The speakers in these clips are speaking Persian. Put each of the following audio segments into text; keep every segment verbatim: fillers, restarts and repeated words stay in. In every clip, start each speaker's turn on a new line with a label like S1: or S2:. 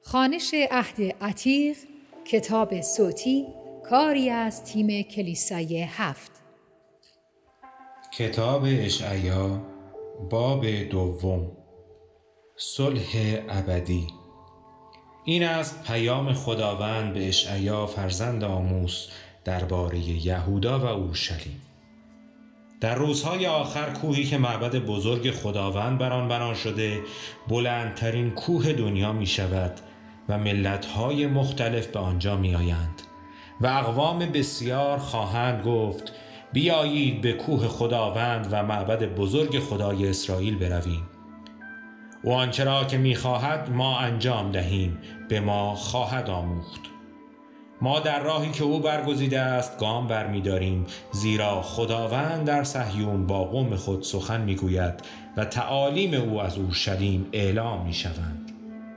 S1: خوانش عهد عتیق، کتاب صوتی، کاری از تیم کلیسای هفت.
S2: کتاب اشعیا، باب دوم، صلح ابدی. این است پیام خداوند به اشعیا فرزند آموس درباره یهودا و اورشلیم. در روزهای آخر کوهی که معبد بزرگ خداوند بر آن بنا شده بلندترین کوه دنیا می شود و ملت‌های مختلف به آنجا می آیند و اقوام بسیار خواهند گفت بیایید به کوه خداوند و معبد بزرگ خدای اسرائیل برویم. او آنچه را که می خواهد ما انجام دهیم به ما خواهد آموخت. ما در راهی که او برگزیده است گام برمی داریم، زیرا خداوند در صهیون با قوم خود سخن می گوید و تعالیم او از اورشلیم اعلام می شوند.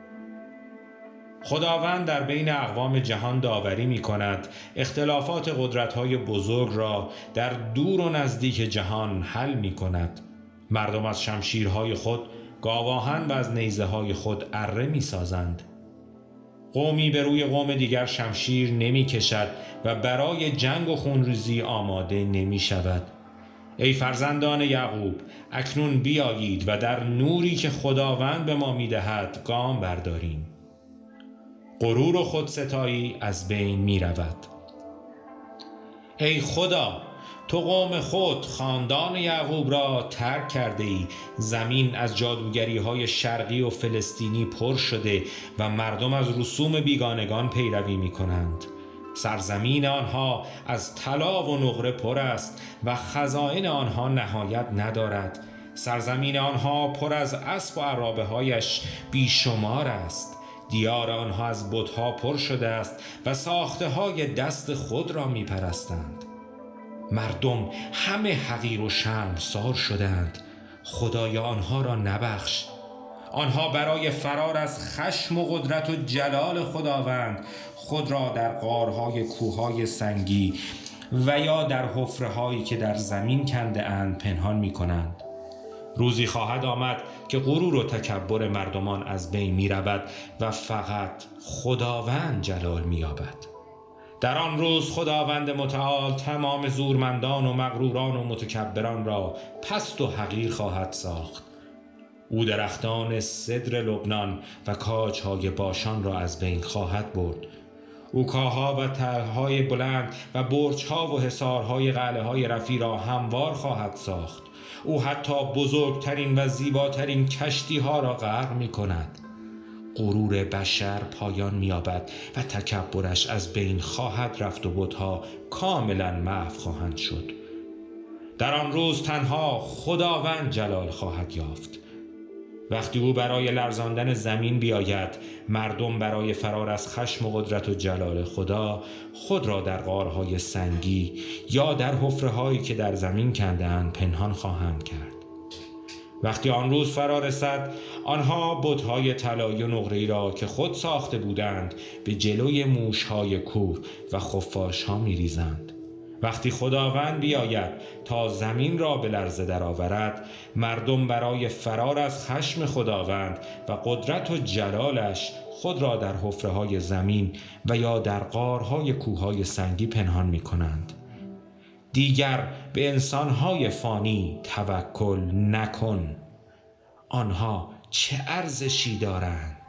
S2: خداوند در بین اقوام جهان داوری می کند، اختلافات قدرت‌های بزرگ را در دور و نزدیک جهان حل می کند. مردم از شمشیرهای خود گاواهن و از نیزه‌های خود اره می سازند. قومی به روی قوم دیگر شمشیر نمی کشد و برای جنگ و خونریزی آماده نمی شود. ای فرزندان یعقوب، اکنون بیایید و در نوری که خداوند به ما می دهد گام برداریم. غرور و خودستایی از بین می رود. ای خدا، تو قوم خود خاندان یعقوب را ترک کرده ای. زمین از جادوگری های شرقی و فلسطینی پر شده و مردم از رسوم بیگانگان پیروی می کنند. سرزمین آنها از طلا و نقره پر است و خزائن آنها نهایت ندارد. سرزمین آنها پر از اسب و عرابه هایش بیشمار است. دیار آنها از بت‌ها پر شده است و ساخته های دست خود را می پرستند. مردم همه حقیر و شرمسار شدند. خدای آنها را نبخش. آنها برای فرار از خشم و قدرت و جلال خداوند خود را در غارهای کوههای سنگی و یا در حفره‌هایی که در زمین کنده اند پنهان می کنند. روزی خواهد آمد که غرور و تکبر مردمان از بین می رود و فقط خداوند جلال می یابد. در آن روز خداوند متعال تمام زورمندان و مغروران و متکبران را پست و حقیر خواهد ساخت. او درختان سدر لبنان و کاجهای باشان را از بین خواهد برد. او کاهها و تلهای بلند و برجها و حصارهای قلعه‌های رفیع را هموار خواهد ساخت. او حتی بزرگترین و زیباترین کشتی ها را غرق می کند. غرور بشر پایان می یابد و تکبرش از بین خواهد رفت و بت‌ها کاملا محو خواهند شد. در آن روز تنها خداوند جلال خواهد یافت. وقتی او برای لرزاندن زمین بیاید، مردم برای فرار از خشم و قدرت و جلال خدا خود را در غارهای سنگی یا در حفره‌هایی که در زمین کنده‌اند پنهان خواهند کرد. وقتی آن روز فرا رسد، آنها بت‌های طلایی و نقره‌ای را که خود ساخته بودند به جلوی موش‌های کور و خفاش‌ها می‌ریزند. وقتی خداوند بیاید تا زمین را به لرزه درآورد، مردم برای فرار از خشم خداوند و قدرت و جلالش خود را در حفره‌های زمین و یا در غارهای کوههای سنگی پنهان می‌کنند. دیگر به انسان‌های فانی توکل نکن. آنها چه ارزشی دارند؟